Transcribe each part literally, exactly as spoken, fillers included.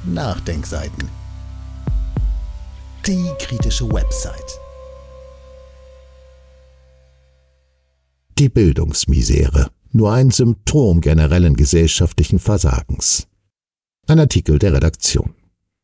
Nachdenkseiten. Die kritische Website. Die Bildungsmisere. Nur ein Symptom generellen gesellschaftlichen Versagens. Ein Artikel der Redaktion.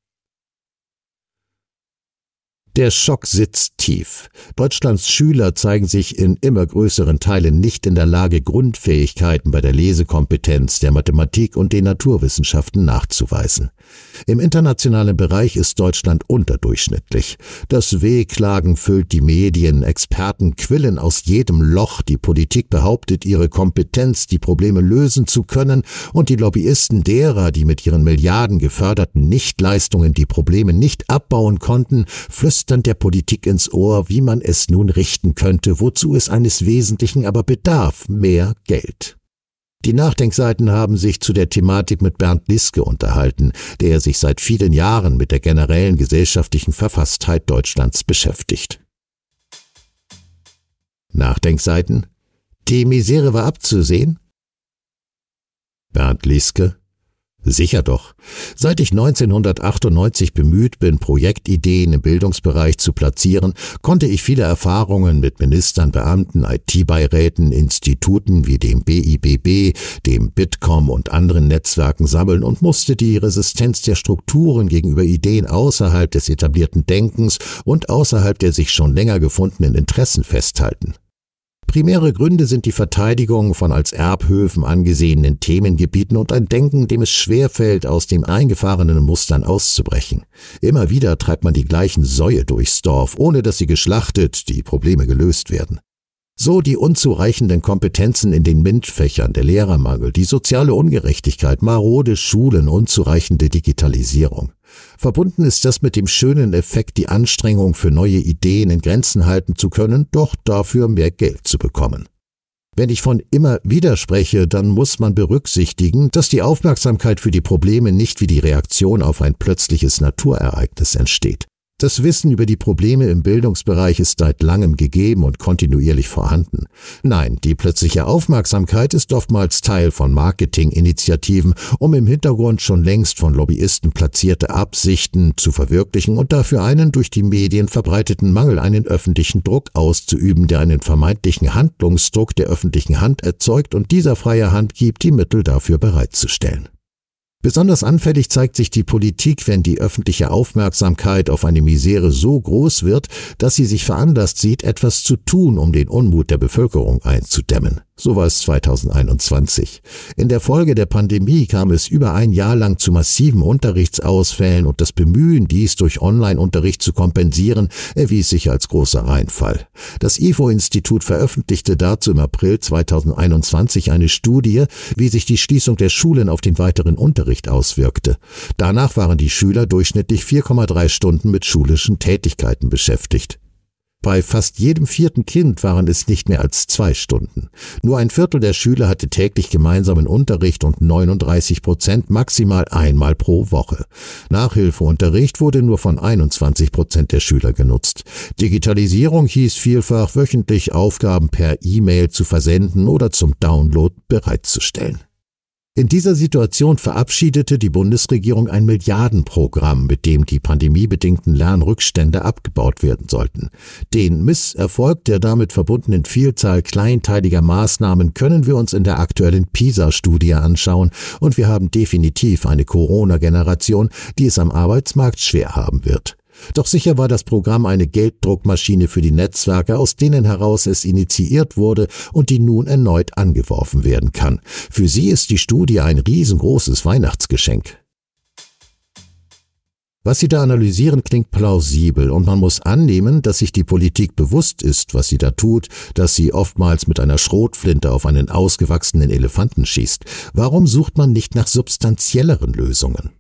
Der Schock sitzt tief. Deutschlands Schüler zeigen sich in immer größeren Teilen nicht in der Lage, Grundfähigkeiten bei der Lesekompetenz, der Mathematik und den Naturwissenschaften nachzuweisen. Im internationalen Bereich ist Deutschland unterdurchschnittlich. Das Wehklagen füllt die Medien, Experten quillen aus jedem Loch, die Politik behauptet, ihre Kompetenz, die Probleme lösen zu können, und die Lobbyisten derer, die mit ihren Milliarden geförderten Nichtleistungen die Probleme nicht abbauen konnten, flüstern der Politik ins Ohr, wie man es nun richten könnte, wozu es eines Wesentlichen aber bedarf: mehr Geld. Die Nachdenkseiten haben sich zu der Thematik mit Bernd Liske unterhalten, der sich seit vielen Jahren mit der generellen gesellschaftlichen Verfasstheit Deutschlands beschäftigt. Nachdenkseiten: Die Misere war abzusehen? Bernd Liske: Sicher doch. Seit ich neunzehnhundertachtundneunzig bemüht bin, Projektideen im Bildungsbereich zu platzieren, konnte ich viele Erfahrungen mit Ministern, Beamten, I T-Beiräten, Instituten wie dem B I B B, dem Bitkom und anderen Netzwerken sammeln und musste die Resistenz der Strukturen gegenüber Ideen außerhalb des etablierten Denkens und außerhalb der sich schon länger gefundenen Interessen festhalten. Primäre Gründe sind die Verteidigung von als Erbhöfen angesehenen Themengebieten und ein Denken, dem es schwerfällt, aus den eingefahrenen Mustern auszubrechen. Immer wieder treibt man die gleichen Säue durchs Dorf, ohne dass sie geschlachtet, die Probleme gelöst werden. So die unzureichenden Kompetenzen in den MINT-Fächern, der Lehrermangel, die soziale Ungerechtigkeit, marode Schulen, unzureichende Digitalisierung. Verbunden ist das mit dem schönen Effekt, die Anstrengung für neue Ideen in Grenzen halten zu können, doch dafür mehr Geld zu bekommen. Wenn ich von immer wieder spreche, dann muss man berücksichtigen, dass die Aufmerksamkeit für die Probleme nicht wie die Reaktion auf ein plötzliches Naturereignis entsteht. Das Wissen über die Probleme im Bildungsbereich ist seit langem gegeben und kontinuierlich vorhanden. Nein, die plötzliche Aufmerksamkeit ist oftmals Teil von Marketinginitiativen, um im Hintergrund schon längst von Lobbyisten platzierte Absichten zu verwirklichen und dafür einen durch die Medien verbreiteten Mangel einen öffentlichen Druck auszuüben, der einen vermeintlichen Handlungsdruck der öffentlichen Hand erzeugt und dieser freier Hand gibt, die Mittel dafür bereitzustellen. Besonders anfällig zeigt sich die Politik, wenn die öffentliche Aufmerksamkeit auf eine Misere so groß wird, dass sie sich veranlasst sieht, etwas zu tun, um den Unmut der Bevölkerung einzudämmen. So war es zweitausendeinundzwanzig. In der Folge der Pandemie kam es über ein Jahr lang zu massiven Unterrichtsausfällen und das Bemühen, dies durch Online-Unterricht zu kompensieren, erwies sich als großer Reinfall. Das I F O-Institut veröffentlichte dazu im April zweitausendeinundzwanzig eine Studie, wie sich die Schließung der Schulen auf den weiteren Unterricht auswirkte. Danach waren die Schüler durchschnittlich vier Komma drei Stunden mit schulischen Tätigkeiten beschäftigt. Bei fast jedem vierten Kind waren es nicht mehr als zwei Stunden. Nur ein Viertel der Schüler hatte täglich gemeinsamen Unterricht und neununddreißig Prozent maximal einmal pro Woche. Nachhilfeunterricht wurde nur von einundzwanzig Prozent der Schüler genutzt. Digitalisierung hieß vielfach, wöchentlich Aufgaben per E-Mail zu versenden oder zum Download bereitzustellen. In dieser Situation verabschiedete die Bundesregierung ein Milliardenprogramm, mit dem die pandemiebedingten Lernrückstände abgebaut werden sollten. Den Misserfolg der damit verbundenen Vielzahl kleinteiliger Maßnahmen können wir uns in der aktuellen PISA-Studie anschauen und wir haben definitiv eine Corona-Generation, die es am Arbeitsmarkt schwer haben wird. Doch sicher war das Programm eine Gelddruckmaschine für die Netzwerke, aus denen heraus es initiiert wurde und die nun erneut angeworfen werden kann. Für sie ist die Studie ein riesengroßes Weihnachtsgeschenk. Was Sie da analysieren, klingt plausibel und man muss annehmen, dass sich die Politik bewusst ist, was sie da tut, dass sie oftmals mit einer Schrotflinte auf einen ausgewachsenen Elefanten schießt. Warum sucht man nicht nach substanzielleren Lösungen?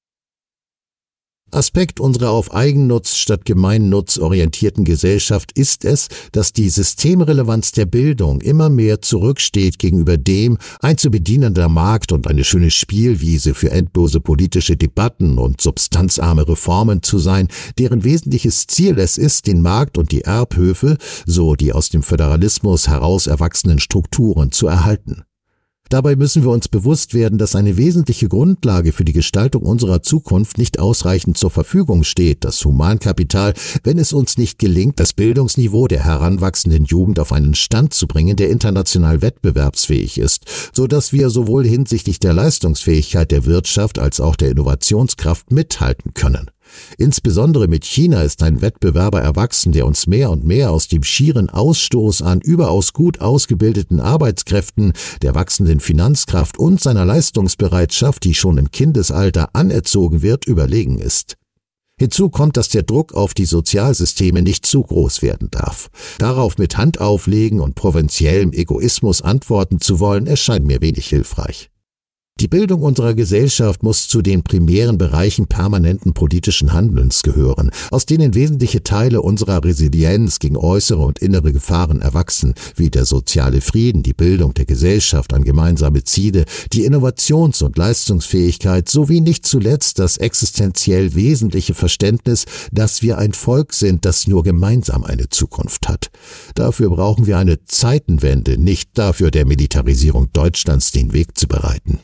Aspekt unserer auf Eigennutz statt Gemeinnutz orientierten Gesellschaft ist es, dass die Systemrelevanz der Bildung immer mehr zurücksteht gegenüber dem, ein zu bedienender Markt und eine schöne Spielwiese für endlose politische Debatten und substanzarme Reformen zu sein, deren wesentliches Ziel es ist, den Markt und die Erbhöfe, so die aus dem Föderalismus heraus erwachsenen Strukturen zu erhalten. Dabei müssen wir uns bewusst werden, dass eine wesentliche Grundlage für die Gestaltung unserer Zukunft nicht ausreichend zur Verfügung steht, das Humankapital, wenn es uns nicht gelingt, das Bildungsniveau der heranwachsenden Jugend auf einen Stand zu bringen, der international wettbewerbsfähig ist, so dass wir sowohl hinsichtlich der Leistungsfähigkeit der Wirtschaft als auch der Innovationskraft mithalten können. Insbesondere mit China ist ein Wettbewerber erwachsen, der uns mehr und mehr aus dem schieren Ausstoß an überaus gut ausgebildeten Arbeitskräften, der wachsenden Finanzkraft und seiner Leistungsbereitschaft, die schon im Kindesalter anerzogen wird, überlegen ist. Hinzu kommt, dass der Druck auf die Sozialsysteme nicht zu groß werden darf. Darauf mit Hand auflegen und provinziellem Egoismus antworten zu wollen, erscheint mir wenig hilfreich. Die Bildung unserer Gesellschaft muss zu den primären Bereichen permanenten politischen Handelns gehören, aus denen wesentliche Teile unserer Resilienz gegen äußere und innere Gefahren erwachsen, wie der soziale Frieden, die Bildung der Gesellschaft an gemeinsame Ziele, die Innovations- und Leistungsfähigkeit sowie nicht zuletzt das existenziell wesentliche Verständnis, dass wir ein Volk sind, das nur gemeinsam eine Zukunft hat. Dafür brauchen wir eine Zeitenwende, nicht dafür der Militarisierung Deutschlands den Weg zu bereiten.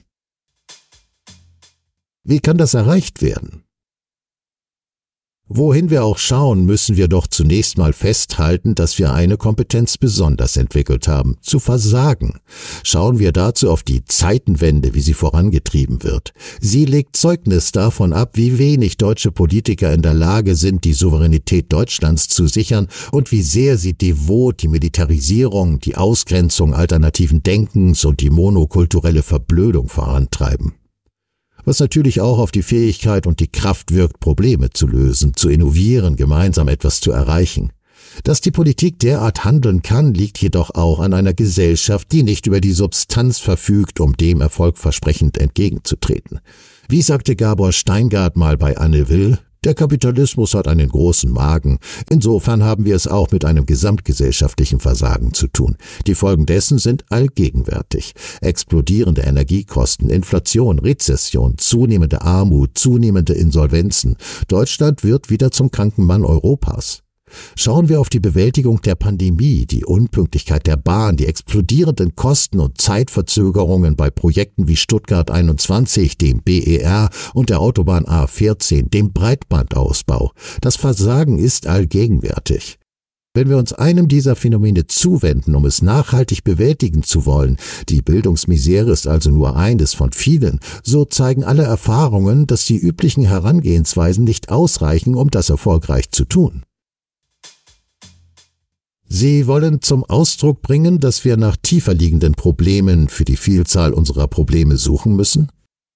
Wie kann das erreicht werden? Wohin wir auch schauen, müssen wir doch zunächst mal festhalten, dass wir eine Kompetenz besonders entwickelt haben, zu versagen. Schauen wir dazu auf die Zeitenwende, wie sie vorangetrieben wird. Sie legt Zeugnis davon ab, wie wenig deutsche Politiker in der Lage sind, die Souveränität Deutschlands zu sichern und wie sehr sie devot die Militarisierung, die Ausgrenzung alternativen Denkens und die monokulturelle Verblödung vorantreiben. Was natürlich auch auf die Fähigkeit und die Kraft wirkt, Probleme zu lösen, zu innovieren, gemeinsam etwas zu erreichen. Dass die Politik derart handeln kann, liegt jedoch auch an einer Gesellschaft, die nicht über die Substanz verfügt, um dem erfolgversprechend entgegenzutreten. Wie sagte Gabor Steingart mal bei Anne Will: Der Kapitalismus hat einen großen Magen. Insofern haben wir es auch mit einem gesamtgesellschaftlichen Versagen zu tun. Die Folgen dessen sind allgegenwärtig. Explodierende Energiekosten, Inflation, Rezession, zunehmende Armut, zunehmende Insolvenzen. Deutschland wird wieder zum kranken Mann Europas. Schauen wir auf die Bewältigung der Pandemie, die Unpünktlichkeit der Bahn, die explodierenden Kosten und Zeitverzögerungen bei Projekten wie Stuttgart einundzwanzig, dem B E R und der Autobahn A vierzehn, dem Breitbandausbau. Das Versagen ist allgegenwärtig. Wenn wir uns einem dieser Phänomene zuwenden, um es nachhaltig bewältigen zu wollen, die Bildungsmisere ist also nur eines von vielen, so zeigen alle Erfahrungen, dass die üblichen Herangehensweisen nicht ausreichen, um das erfolgreich zu tun. Sie wollen zum Ausdruck bringen, dass wir nach tiefer liegenden Problemen für die Vielzahl unserer Probleme suchen müssen?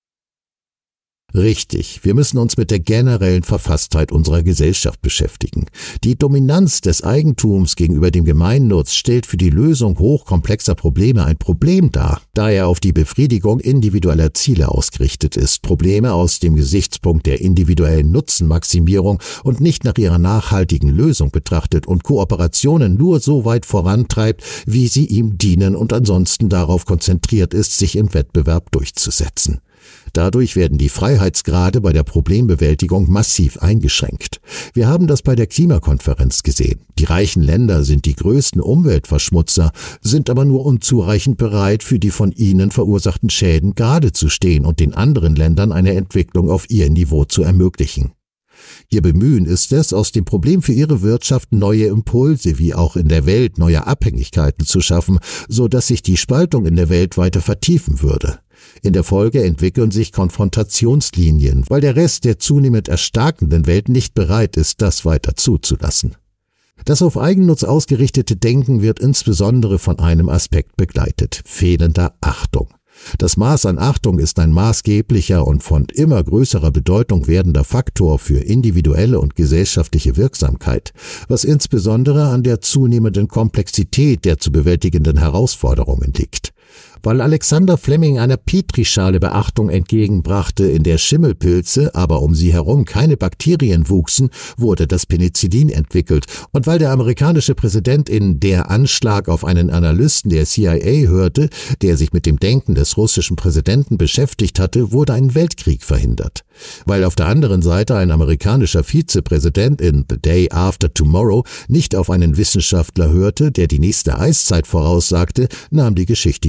Richtig, wir müssen uns mit der generellen Verfasstheit unserer Gesellschaft beschäftigen. Die Dominanz des Eigentums gegenüber dem Gemeinnutz stellt für die Lösung hochkomplexer Probleme ein Problem dar, da er auf die Befriedigung individueller Ziele ausgerichtet ist, Probleme aus dem Gesichtspunkt der individuellen Nutzenmaximierung und nicht nach ihrer nachhaltigen Lösung betrachtet und Kooperationen nur so weit vorantreibt, wie sie ihm dienen und ansonsten darauf konzentriert ist, sich im Wettbewerb durchzusetzen. Dadurch werden die Freiheitsgrade bei der Problembewältigung massiv eingeschränkt. Wir haben das bei der Klimakonferenz gesehen. Die reichen Länder sind die größten Umweltverschmutzer, sind aber nur unzureichend bereit, für die von ihnen verursachten Schäden gerade zu stehen und den anderen Ländern eine Entwicklung auf ihr Niveau zu ermöglichen. Ihr Bemühen ist es, aus dem Problem für ihre Wirtschaft neue Impulse wie auch in der Welt neue Abhängigkeiten zu schaffen, so dass sich die Spaltung in der Welt weiter vertiefen würde. In der Folge entwickeln sich Konfrontationslinien, weil der Rest der zunehmend erstarkenden Welt nicht bereit ist, das weiter zuzulassen. Das auf Eigennutz ausgerichtete Denken wird insbesondere von einem Aspekt begleitet: fehlender Achtung. Das Maß an Achtung ist ein maßgeblicher und von immer größerer Bedeutung werdender Faktor für individuelle und gesellschaftliche Wirksamkeit, was insbesondere an der zunehmenden Komplexität der zu bewältigenden Herausforderungen liegt. Weil Alexander Fleming einer Petrischale Beachtung entgegenbrachte, in der Schimmelpilze, aber um sie herum keine Bakterien wuchsen, wurde das Penicillin entwickelt. Und weil der amerikanische Präsident in Der Anschlag auf einen Analysten der C I A hörte, der sich mit dem Denken des russischen Präsidenten beschäftigt hatte, wurde ein Weltkrieg verhindert. Weil auf der anderen Seite ein amerikanischer Vizepräsident in The Day After Tomorrow nicht auf einen Wissenschaftler hörte, der die nächste Eiszeit voraussagte, nahm die Geschichte ihren Lauf.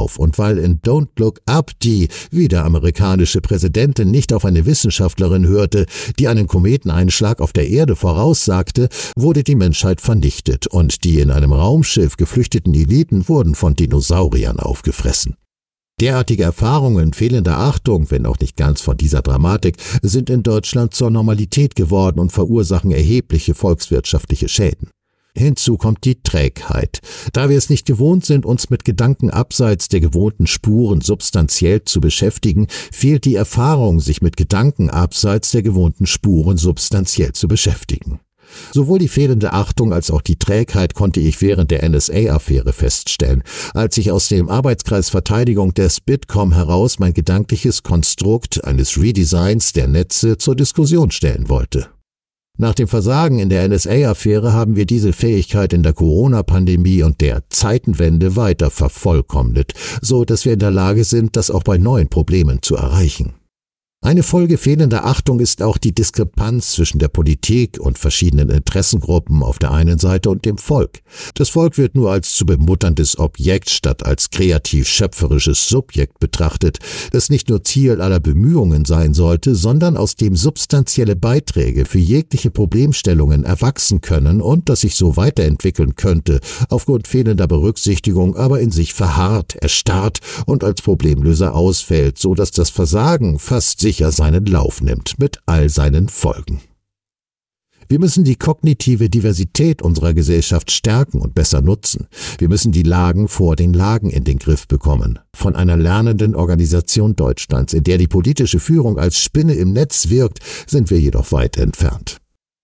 auf und weil in Don't Look Up die wieder amerikanische Präsidentin nicht auf eine Wissenschaftlerin hörte, die einen Kometeneinschlag auf der Erde voraussagte, wurde die Menschheit vernichtet und die in einem Raumschiff geflüchteten Eliten wurden von Dinosauriern aufgefressen. Derartige Erfahrungen fehlender Achtung, wenn auch nicht ganz von dieser Dramatik, sind in Deutschland zur Normalität geworden und verursachen erhebliche volkswirtschaftliche Schäden. Hinzu kommt die Trägheit. Da wir es nicht gewohnt sind, uns mit Gedanken abseits der gewohnten Spuren substanziell zu beschäftigen, fehlt die Erfahrung, sich mit Gedanken abseits der gewohnten Spuren substanziell zu beschäftigen. Sowohl die fehlende Achtung als auch die Trägheit konnte ich während der N S A-Affäre feststellen, als ich aus dem Arbeitskreis Verteidigung des Bitkom heraus mein gedankliches Konstrukt eines Redesigns der Netze zur Diskussion stellen wollte. Nach dem Versagen in der N S A-Affäre haben wir diese Fähigkeit in der Corona-Pandemie und der Zeitenwende weiter vervollkommnet, so dass wir in der Lage sind, das auch bei neuen Problemen zu erreichen. Eine Folge fehlender Achtung ist auch die Diskrepanz zwischen der Politik und verschiedenen Interessengruppen auf der einen Seite und dem Volk. Das Volk wird nur als zu bemutterndes Objekt statt als kreativ-schöpferisches Subjekt betrachtet, das nicht nur Ziel aller Bemühungen sein sollte, sondern aus dem substanzielle Beiträge für jegliche Problemstellungen erwachsen können und das sich so weiterentwickeln könnte, aufgrund fehlender Berücksichtigung aber in sich verharrt, erstarrt und als Problemlöser ausfällt, so dass das Versagen fast sicher seinen Lauf nimmt, mit all seinen Folgen. Wir müssen die kognitive Diversität unserer Gesellschaft stärken und besser nutzen. Wir müssen die Lagen vor den Lagen in den Griff bekommen. Von einer lernenden Organisation Deutschlands, in der die politische Führung als Spinne im Netz wirkt, sind wir jedoch weit entfernt.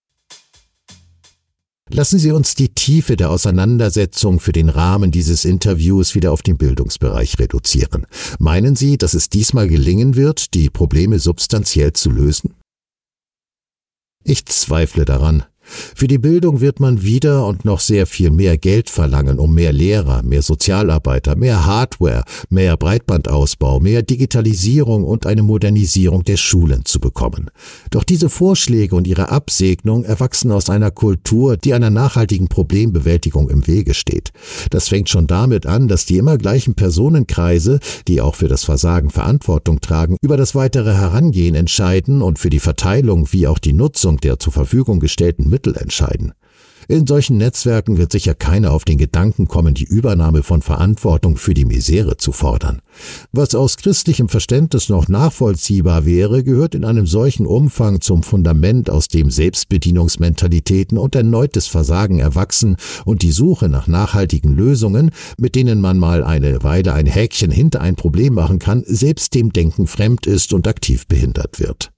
Lassen Sie uns die Tiefe der Auseinandersetzung für den Rahmen dieses Interviews wieder auf den Bildungsbereich reduzieren. Meinen Sie, dass es diesmal gelingen wird, die Probleme substanziell zu lösen? Ich zweifle daran. Für die Bildung wird man wieder und noch sehr viel mehr Geld verlangen, um mehr Lehrer, mehr Sozialarbeiter, mehr Hardware, mehr Breitbandausbau, mehr Digitalisierung und eine Modernisierung der Schulen zu bekommen. Doch diese Vorschläge und ihre Absegnung erwachsen aus einer Kultur, die einer nachhaltigen Problembewältigung im Wege steht. Das fängt schon damit an, dass die immer gleichen Personenkreise, die auch für das Versagen Verantwortung tragen, über das weitere Herangehen entscheiden und für die Verteilung wie auch die Nutzung der zur Verfügung gestellten Mittel entscheiden. In solchen Netzwerken wird sicher keiner auf den Gedanken kommen, die Übernahme von Verantwortung für die Misere zu fordern. Was aus christlichem Verständnis noch nachvollziehbar wäre, gehört in einem solchen Umfang zum Fundament, aus dem Selbstbedienungsmentalitäten und erneutes Versagen erwachsen und die Suche nach nachhaltigen Lösungen, mit denen man mal eine Weile ein Häkchen hinter ein Problem machen kann, selbst dem Denken fremd ist und aktiv behindert wird.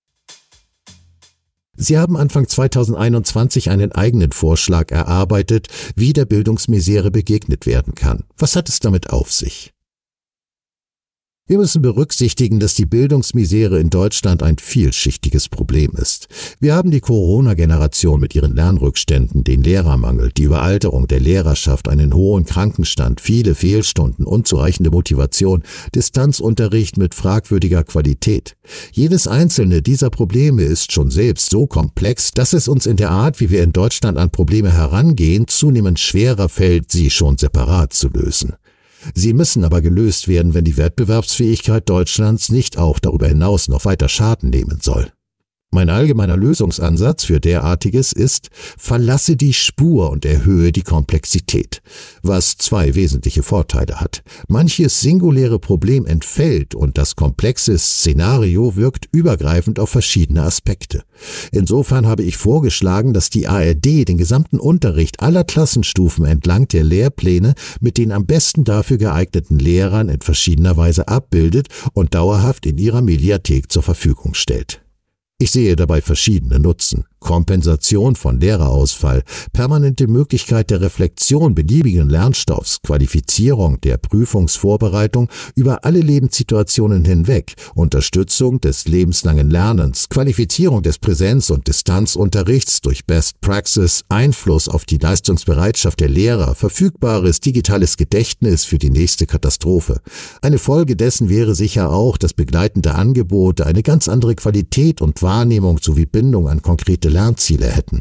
Sie haben Anfang zweitausendeinundzwanzig einen eigenen Vorschlag erarbeitet, wie der Bildungsmisere begegnet werden kann. Was hat es damit auf sich? Wir müssen berücksichtigen, dass die Bildungsmisere in Deutschland ein vielschichtiges Problem ist. Wir haben die Corona-Generation mit ihren Lernrückständen, den Lehrermangel, die Überalterung der Lehrerschaft, einen hohen Krankenstand, viele Fehlstunden, unzureichende Motivation, Distanzunterricht mit fragwürdiger Qualität. Jedes einzelne dieser Probleme ist schon selbst so komplex, dass es uns in der Art, wie wir in Deutschland an Probleme herangehen, zunehmend schwerer fällt, sie schon separat zu lösen. Sie müssen aber gelöst werden, wenn die Wettbewerbsfähigkeit Deutschlands nicht auch darüber hinaus noch weiter Schaden nehmen soll. Mein allgemeiner Lösungsansatz für derartiges ist, verlasse die Spur und erhöhe die Komplexität, was zwei wesentliche Vorteile hat. Manches singuläre Problem entfällt und das komplexe Szenario wirkt übergreifend auf verschiedene Aspekte. Insofern habe ich vorgeschlagen, dass die A R D den gesamten Unterricht aller Klassenstufen entlang der Lehrpläne mit den am besten dafür geeigneten Lehrern in verschiedener Weise abbildet und dauerhaft in ihrer Mediathek zur Verfügung stellt. Ich sehe dabei verschiedene Nutzen. Kompensation von Lehrerausfall, permanente Möglichkeit der Reflexion beliebigen Lernstoffs, Qualifizierung der Prüfungsvorbereitung über alle Lebenssituationen hinweg, Unterstützung des lebenslangen Lernens, Qualifizierung des Präsenz- und Distanzunterrichts durch Best Praxis, Einfluss auf die Leistungsbereitschaft der Lehrer, verfügbares digitales Gedächtnis für die nächste Katastrophe. Eine Folge dessen wäre sicher auch, dass begleitende Angebote eine ganz andere Qualität und Wahrnehmung sowie Bindung an konkrete Lernziele hätten.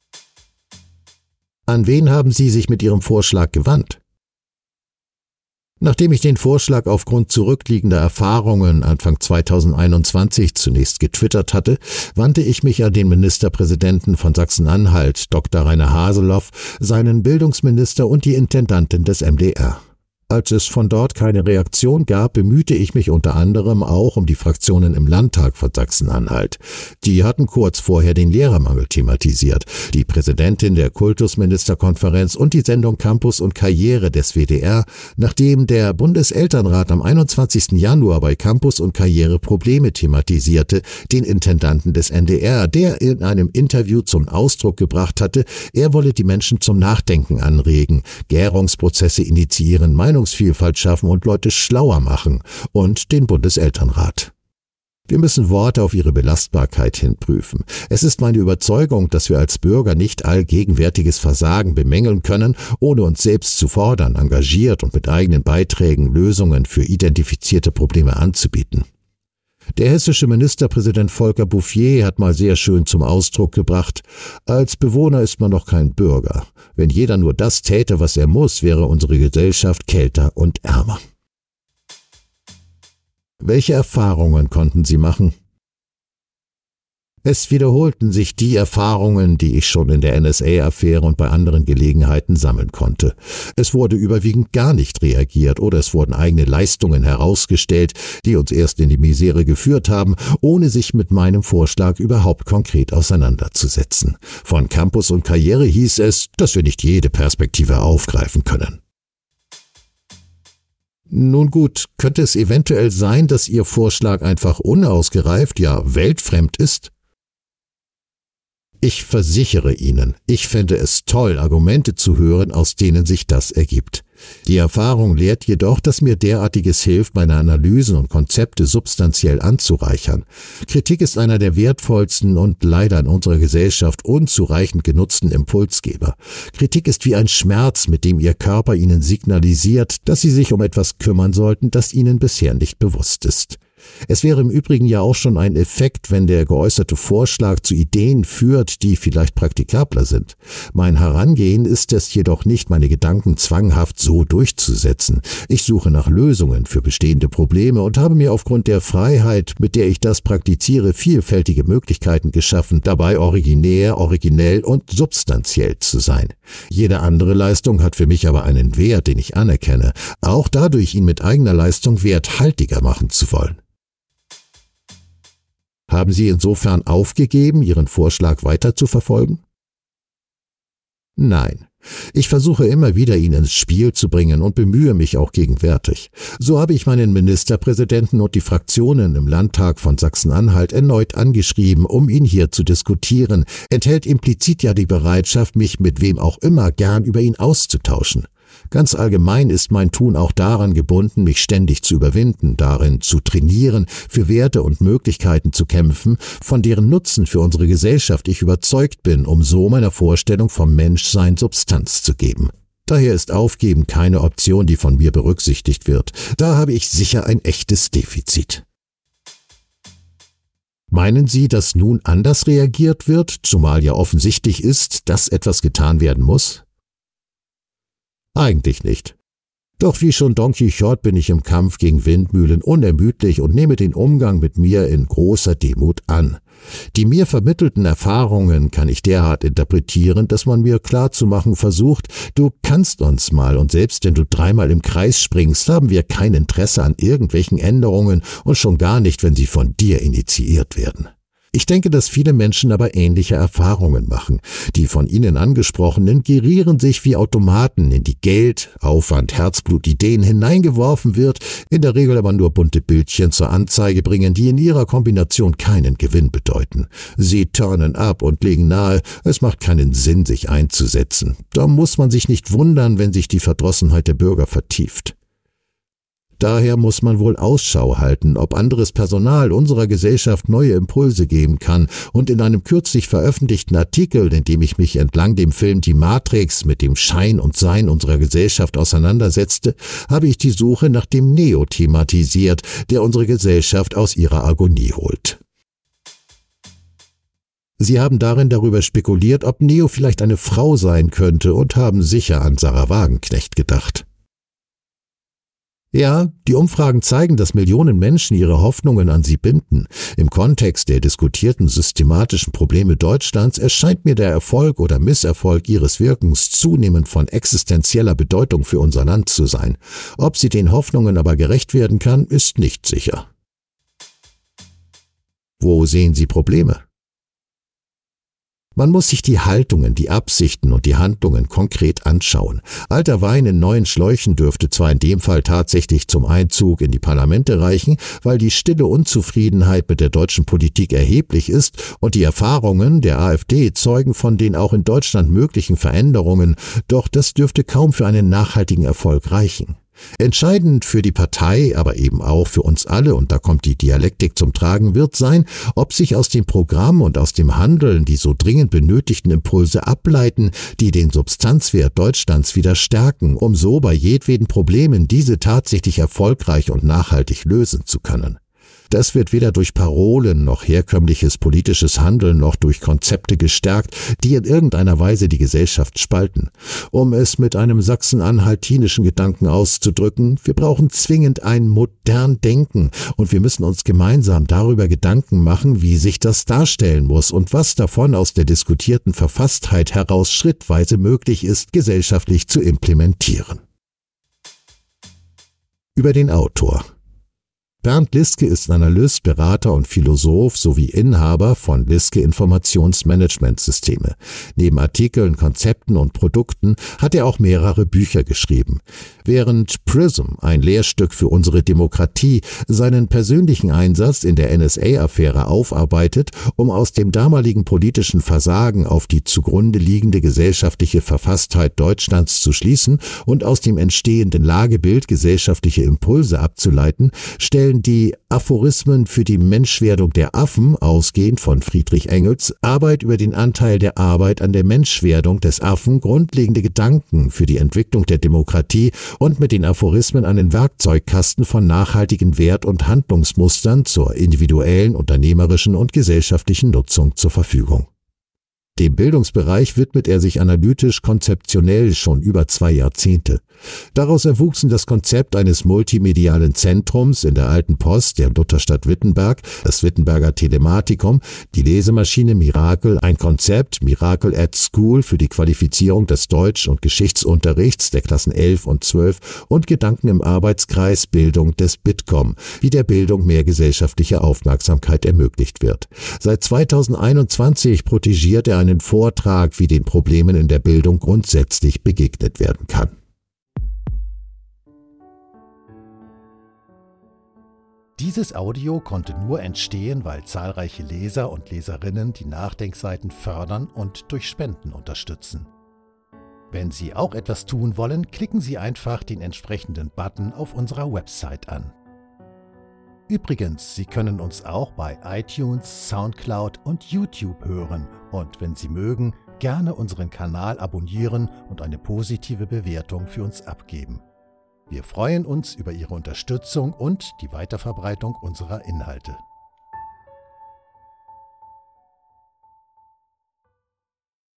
An wen haben Sie sich mit Ihrem Vorschlag gewandt? Nachdem ich den Vorschlag aufgrund zurückliegender Erfahrungen Anfang zweitausendeinundzwanzig zunächst getwittert hatte, wandte ich mich an den Ministerpräsidenten von Sachsen-Anhalt, Doktor Rainer Haseloff, seinen Bildungsminister und die Intendantin des M D R. Als es von dort keine Reaktion gab, bemühte ich mich unter anderem auch um die Fraktionen im Landtag von Sachsen-Anhalt. Die hatten kurz vorher den Lehrermangel thematisiert. Die Präsidentin der Kultusministerkonferenz und die Sendung Campus und Karriere des W D R, nachdem der Bundeselternrat am einundzwanzigsten Januar bei Campus und Karriere Probleme thematisierte, den Intendanten des N D R, der in einem Interview zum Ausdruck gebracht hatte, er wolle die Menschen zum Nachdenken anregen, Gärungsprozesse initiieren, Meinungsvielfalt schaffen und Leute schlauer machen, und den Bundeselternrat. Wir müssen Worte auf ihre Belastbarkeit hin prüfen. Es ist meine Überzeugung, dass wir als Bürger nicht allgegenwärtiges Versagen bemängeln können, ohne uns selbst zu fordern, engagiert und mit eigenen Beiträgen Lösungen für identifizierte Probleme anzubieten. Der hessische Ministerpräsident Volker Bouffier hat mal sehr schön zum Ausdruck gebracht: Als Bewohner ist man noch kein Bürger. Wenn jeder nur das täte, was er muss, wäre unsere Gesellschaft kälter und ärmer. Welche Erfahrungen konnten Sie machen? Es wiederholten sich die Erfahrungen, die ich schon in der N S A-Affäre und bei anderen Gelegenheiten sammeln konnte. Es wurde überwiegend gar nicht reagiert oder es wurden eigene Leistungen herausgestellt, die uns erst in die Misere geführt haben, ohne sich mit meinem Vorschlag überhaupt konkret auseinanderzusetzen. Von Campus und Karriere hieß es, dass wir nicht jede Perspektive aufgreifen können. Nun gut, könnte es eventuell sein, dass Ihr Vorschlag einfach unausgereift, ja weltfremd ist? Ich versichere Ihnen, ich fände es toll, Argumente zu hören, aus denen sich das ergibt. Die Erfahrung lehrt jedoch, dass mir derartiges hilft, meine Analysen und Konzepte substanziell anzureichern. Kritik ist einer der wertvollsten und leider in unserer Gesellschaft unzureichend genutzten Impulsgeber. Kritik ist wie ein Schmerz, mit dem Ihr Körper Ihnen signalisiert, dass Sie sich um etwas kümmern sollten, das Ihnen bisher nicht bewusst ist. Es wäre im Übrigen ja auch schon ein Effekt, wenn der geäußerte Vorschlag zu Ideen führt, die vielleicht praktikabler sind. Mein Herangehen ist es jedoch nicht, meine Gedanken zwanghaft so durchzusetzen. Ich suche nach Lösungen für bestehende Probleme und habe mir aufgrund der Freiheit, mit der ich das praktiziere, vielfältige Möglichkeiten geschaffen, dabei originär, originell und substanziell zu sein. Jede andere Leistung hat für mich aber einen Wert, den ich anerkenne, auch dadurch, ihn mit eigener Leistung werthaltiger machen zu wollen. Haben Sie insofern aufgegeben, Ihren Vorschlag weiter zu verfolgen? Nein. Ich versuche immer wieder, ihn ins Spiel zu bringen und bemühe mich auch gegenwärtig. So habe ich meinen Ministerpräsidenten und die Fraktionen im Landtag von Sachsen-Anhalt erneut angeschrieben, um ihn hier zu diskutieren, enthält implizit ja die Bereitschaft, mich mit wem auch immer gern über ihn auszutauschen. Ganz allgemein ist mein Tun auch daran gebunden, mich ständig zu überwinden, darin zu trainieren, für Werte und Möglichkeiten zu kämpfen, von deren Nutzen für unsere Gesellschaft ich überzeugt bin, um so meiner Vorstellung vom Menschsein Substanz zu geben. Daher ist Aufgeben keine Option, die von mir berücksichtigt wird. Da habe ich sicher ein echtes Defizit. Meinen Sie, dass nun anders reagiert wird, zumal ja offensichtlich ist, dass etwas getan werden muss? Eigentlich nicht. Doch wie schon Don Quixote bin ich im Kampf gegen Windmühlen unermüdlich und nehme den Umgang mit mir in großer Demut an. Die mir vermittelten Erfahrungen kann ich derart interpretieren, dass man mir klarzumachen versucht, du kannst uns mal, und selbst wenn du dreimal im Kreis springst, haben wir kein Interesse an irgendwelchen Änderungen und schon gar nicht, wenn sie von dir initiiert werden. Ich denke, dass viele Menschen aber ähnliche Erfahrungen machen. Die von Ihnen angesprochenen gerieren sich wie Automaten, in die Geld, Aufwand, Herzblut, Ideen hineingeworfen wird, in der Regel aber nur bunte Bildchen zur Anzeige bringen, die in ihrer Kombination keinen Gewinn bedeuten. Sie turnen ab und legen nahe, es macht keinen Sinn, sich einzusetzen. Da muss man sich nicht wundern, wenn sich die Verdrossenheit der Bürger vertieft. Daher muss man wohl Ausschau halten, ob anderes Personal unserer Gesellschaft neue Impulse geben kann, und in einem kürzlich veröffentlichten Artikel, in dem ich mich entlang dem Film Die Matrix mit dem Schein und Sein unserer Gesellschaft auseinandersetzte, habe ich die Suche nach dem Neo thematisiert, der unsere Gesellschaft aus ihrer Agonie holt. Sie haben darin darüber spekuliert, ob Neo vielleicht eine Frau sein könnte, und haben sicher an Sarah Wagenknecht gedacht. Ja, die Umfragen zeigen, dass Millionen Menschen ihre Hoffnungen an sie binden. Im Kontext der diskutierten systematischen Probleme Deutschlands erscheint mir der Erfolg oder Misserfolg ihres Wirkens zunehmend von existenzieller Bedeutung für unser Land zu sein. Ob sie den Hoffnungen aber gerecht werden kann, ist nicht sicher. Wo sehen Sie Probleme? Man muss sich die Haltungen, die Absichten und die Handlungen konkret anschauen. Alter Wein in neuen Schläuchen dürfte zwar in dem Fall tatsächlich zum Einzug in die Parlamente reichen, weil die stille Unzufriedenheit mit der deutschen Politik erheblich ist und die Erfahrungen der AfD zeugen von den auch in Deutschland möglichen Veränderungen, doch das dürfte kaum für einen nachhaltigen Erfolg reichen. Entscheidend für die Partei, aber eben auch für uns alle, und da kommt die Dialektik zum Tragen, wird sein, ob sich aus dem Programm und aus dem Handeln die so dringend benötigten Impulse ableiten, die den Substanzwert Deutschlands wieder stärken, um so bei jedweden Problemen diese tatsächlich erfolgreich und nachhaltig lösen zu können. Das wird weder durch Parolen noch herkömmliches politisches Handeln noch durch Konzepte gestärkt, die in irgendeiner Weise die Gesellschaft spalten. Um es mit einem sachsen-anhaltinischen Gedanken auszudrücken, wir brauchen zwingend ein modern Denken und wir müssen uns gemeinsam darüber Gedanken machen, wie sich das darstellen muss und was davon aus der diskutierten Verfasstheit heraus schrittweise möglich ist, gesellschaftlich zu implementieren. Über den Autor. Bernd Liske ist Analyst, Berater und Philosoph sowie Inhaber von Liske Informationsmanagementsysteme. Neben Artikeln, Konzepten und Produkten hat er auch mehrere Bücher geschrieben. Während Prism, ein Lehrstück für unsere Demokratie, seinen persönlichen Einsatz in der N S A-Affäre aufarbeitet, um aus dem damaligen politischen Versagen auf die zugrunde liegende gesellschaftliche Verfasstheit Deutschlands zu schließen und aus dem entstehenden Lagebild gesellschaftliche Impulse abzuleiten, stellen die Aphorismen für die Menschwerdung der Affen, ausgehend von Friedrich Engels, Arbeit über den Anteil der Arbeit an der Menschwerdung des Affen, grundlegende Gedanken für die Entwicklung der Demokratie und mit den Aphorismen einen Werkzeugkasten von nachhaltigen Wert- und Handlungsmustern zur individuellen, unternehmerischen und gesellschaftlichen Nutzung zur Verfügung. Dem Bildungsbereich widmet er sich analytisch-konzeptionell schon über zwei Jahrzehnte. Daraus erwuchsen das Konzept eines multimedialen Zentrums in der Alten Post der Lutherstadt Wittenberg, das Wittenberger Telematikum, die Lesemaschine Miracle, ein Konzept Miracle at School für die Qualifizierung des Deutsch- und Geschichtsunterrichts der Klassen elf und zwölf und Gedanken im Arbeitskreis Bildung des Bitkom, wie der Bildung mehr gesellschaftliche Aufmerksamkeit ermöglicht wird. Seit zweitausendeinundzwanzig protegiert er einen Vortrag, wie den Problemen in der Bildung grundsätzlich begegnet werden kann. Dieses Audio konnte nur entstehen, weil zahlreiche Leser und Leserinnen die Nachdenkseiten fördern und durch Spenden unterstützen. Wenn Sie auch etwas tun wollen, klicken Sie einfach den entsprechenden Button auf unserer Website an. Übrigens, Sie können uns auch bei iTunes, Soundcloud und YouTube hören und wenn Sie mögen, gerne unseren Kanal abonnieren und eine positive Bewertung für uns abgeben. Wir freuen uns über Ihre Unterstützung und die Weiterverbreitung unserer Inhalte.